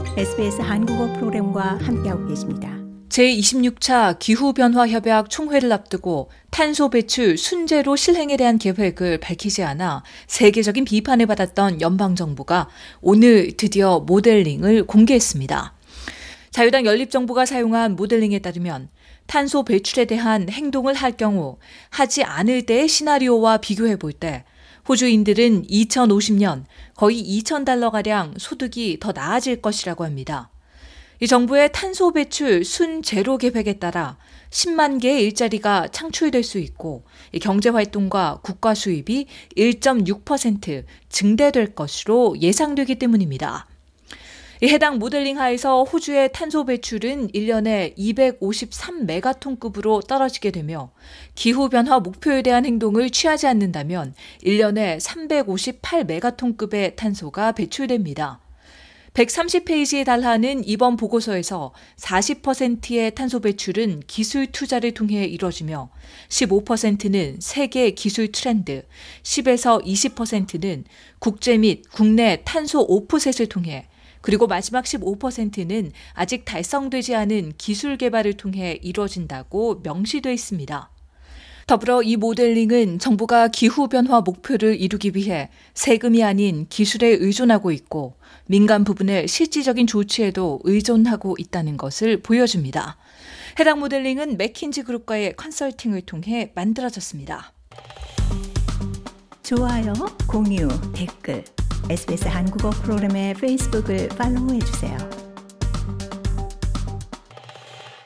SBS 한국어 프로그램과 함께하고 계십니다. 제26차 기후변화협약 총회를 앞두고 탄소 배출 순제로 실행에 대한 계획을 밝히지 않아 세계적인 비판을 받았던 연방정부가 오늘 드디어 모델링을 공개했습니다. 자유당 연립정부가 사용한 모델링에 따르면 탄소 배출에 대한 행동을 할 경우 하지 않을 때의 시나리오와 비교해 볼 때 호주인들은 2050년 거의 $2,000가량 소득이 더 나아질 것이라고 합니다. 이 정부의 탄소 배출 순제로 계획에 따라 10만 개의 일자리가 창출될 수 있고 경제활동과 국가 수입이 1.6% 증대될 것으로 예상되기 때문입니다. 해당 모델링 하에서 호주의 탄소 배출은 1년에 253메가톤급으로 떨어지게 되며 기후변화 목표에 대한 행동을 취하지 않는다면 1년에 358메가톤급의 탄소가 배출됩니다. 130페이지에 달하는 이번 보고서에서 40%의 탄소 배출은 기술 투자를 통해 이뤄지며 15%는 세계 기술 트렌드, 10에서 20%는 국제 및 국내 탄소 오프셋을 통해 그리고 마지막 15%는 아직 달성되지 않은 기술 개발을 통해 이루어진다고 명시되어 있습니다. 더불어 이 모델링은 정부가 기후변화 목표를 이루기 위해 세금이 아닌 기술에 의존하고 있고 민간 부분의 실질적인 조치에도 의존하고 있다는 것을 보여줍니다. 해당 모델링은 맥킨지 그룹과의 컨설팅을 통해 만들어졌습니다. 좋아요, 공유, 댓글, SBS 한국어 프로그램의 페이스북을 팔로우해주세요.